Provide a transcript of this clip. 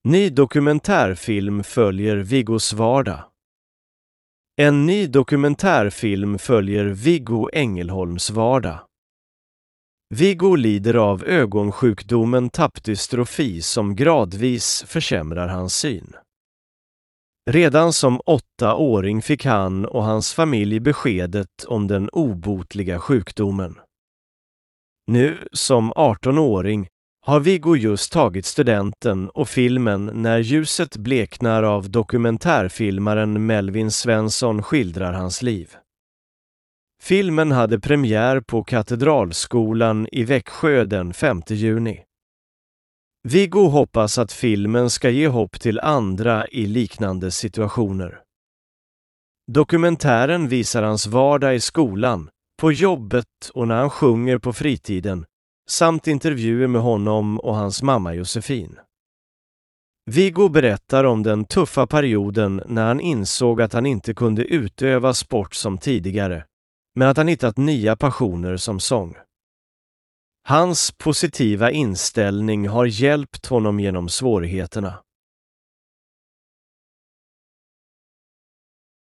Ny dokumentärfilm följer Viggos vardag. En ny dokumentärfilm följer Viggo Ängelholms vardag. Viggo lider av ögonsjukdomen tapdystrofi som gradvis försämrar hans syn. Redan som 8-åring fick han och hans familj beskedet om den obotliga sjukdomen. Nu som 18-åring har Viggo just tagit studenten och filmen När ljuset bleknar av dokumentärfilmaren Melvin Svensson skildrar hans liv. Filmen hade premiär på Katedralskolan i Växjö den 5 juni. Viggo hoppas att filmen ska ge hopp till andra i liknande situationer. Dokumentären visar hans vardag i skolan, på jobbet och när han sjunger på fritiden, samt intervjuer med honom och hans mamma Josefin. Viggo berättar om den tuffa perioden när han insåg att han inte kunde utöva sport som tidigare, men att han hittat nya passioner som sång. Hans positiva inställning har hjälpt honom genom svårigheterna.